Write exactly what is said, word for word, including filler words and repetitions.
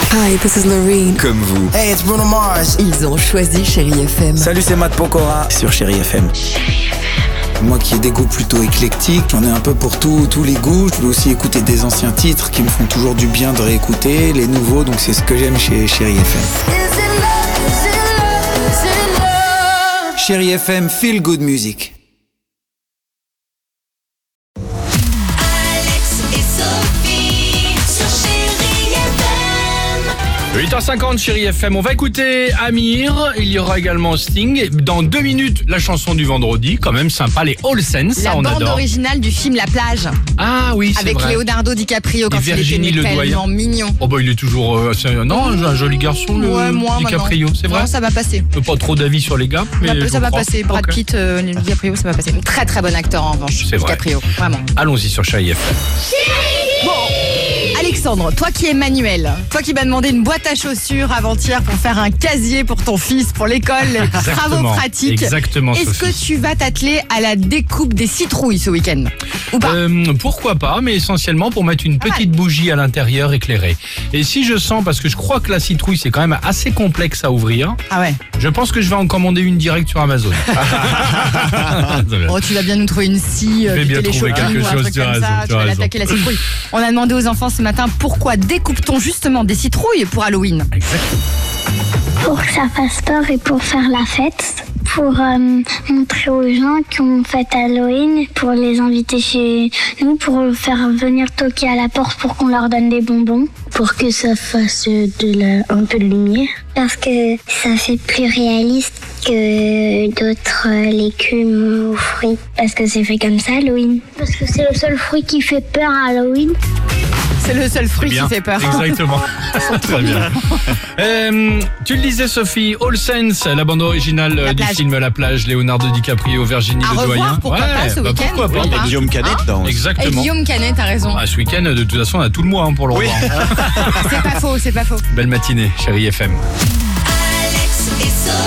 Hi, this is Noreen. Comme vous. Hey, it's Bruno Mars. Ils ont choisi Chérie F M. Salut, c'est Matt Pokora sur Chérie F M. Moi qui ai des goûts plutôt éclectiques, j'en ai un peu pour tout, tous les goûts. Je peux aussi écouter des anciens titres qui me font toujours du bien de réécouter, les nouveaux, donc c'est ce que j'aime chez Chérie F M. Chérie F M, feel good music. huit heures cinquante, Chérie F M. On va écouter Amir. Il y aura également Sting. Dans deux minutes, la chanson du vendredi. Quand même sympa, les All Saints. Ça, La on bande adore. originale du film La Plage. Ah oui, c'est Avec vrai. Leonardo DiCaprio quand Et il Virginie était Ledoyen. tellement mignon. Oh bah il est toujours... euh, c'est- non, un joli garçon, le Ouais, moi, DiCaprio. maintenant. C'est vrai. Non, ça va passer. Pas trop d'avis sur les gars, mais Ça, je ça va crois. passer. Brad Ok. Pitt, euh, DiCaprio, ça va passer. Très très bon acteur en revanche. C'est vrai. DiCaprio, vraiment. Allons-y sur Chérie F M. Bon, Alexandre, toi qui es manuel, toi qui m'as demandé une boîte à chaussures avant-hier pour faire un casier pour ton fils, pour l'école, les travaux Exactement. pratiques. Exactement, Est-ce Sophie. que tu vas t'atteler à la découpe des citrouilles ce week-end? Ou pas? Euh, pourquoi pas, mais essentiellement pour mettre une Pas petite bougie à l'intérieur éclairée. Et si je sens, parce que je crois que la citrouille c'est quand même assez complexe à ouvrir, Ah ouais. je pense que je vais en commander une direct sur Amazon. Oh, tu vas bien nous trouver une scie, euh, Je vais du bien trouver téléshopping quelque ou un chose, truc tu as comme raison, ça. tu Tu as vas raison. l'attaquer la citrouille. On a demandé aux enfants ce matin pourquoi découpe-t-on justement des citrouilles pour Halloween? Exactement. Pour que ça fasse peur et pour faire la fête. Pour euh, montrer aux gens qu'on fête Halloween, pour les inviter chez nous, pour faire venir toquer à la porte pour qu'on leur donne des bonbons. Pour que ça fasse de la, un peu de lumière. Parce que ça fait plus réaliste que d'autres euh, légumes ou fruits. Parce que c'est fait comme ça Halloween. Parce que c'est le seul fruit qui fait peur à Halloween. C'est le seul fruit Bien. qui fait peur. Exactement. Très bien. Euh, tu le disais, Sophie, All Saints, la bande originale La euh, du plage. film La Plage, Leonardo DiCaprio, Virginie À Ledoyen. revoir, pourquoi pas, ce bah week-end, pourquoi pas. oui. Bah, Guillaume Canet dans. Et Exactement. Guillaume Canet, t'as raison. Ah, ce week-end, de toute façon, on a tout le mois hein, pour le Oui. revoir. C'est pas faux, c'est pas faux. Belle matinée, Chérie F M. Alex et Sophie.